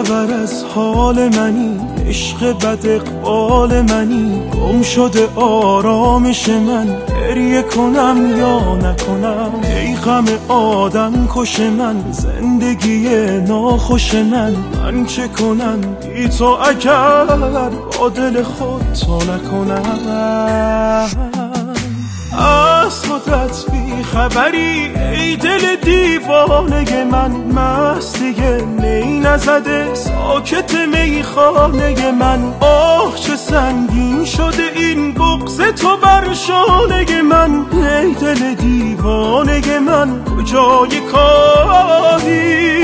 خبر از حال منی، عشق بد اقبال منی، گم شده آرامش من، گریه کنم یا نکنم، ای غم آدم کش من، زندگی ناخوش من چه کنم بی تو اگر با دل خود تو نکنم. از خودت بی خبری ای دل دیوانه من، مستی می نزده ساکت میخانه من، آه چه سنگین شده این بغض تو بر شانه من، ای دل دیوانه من کجای کاری؟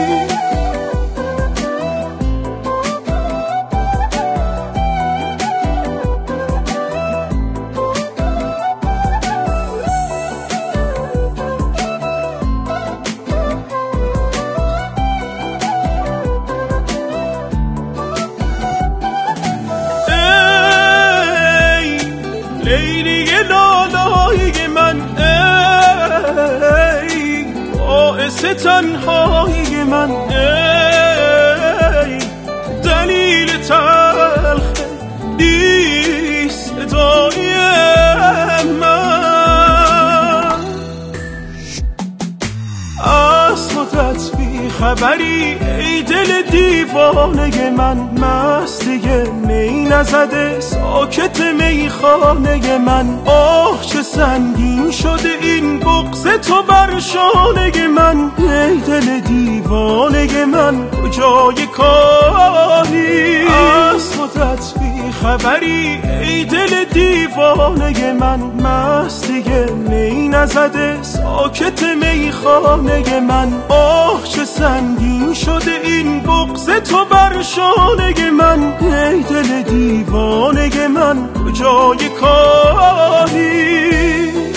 لیلی لالایی من، ای باعث تنهایی من، ای دلیل تلخ بی صدای من. از خودت بی خبری ای دل دیوانه من، مستی می نزده ساکت میخانه من، آه چه سنگین شده این بغض تو بر شانه من، ای دل دیوانه من کجای کاری؟ از خودت بی خبری ای دل دیوانه من، مستی می نزده ساکت میخانه من، آه چه سنگین شده این بغض تو بر شانه من، ای دل دیوانه من کجای کاری؟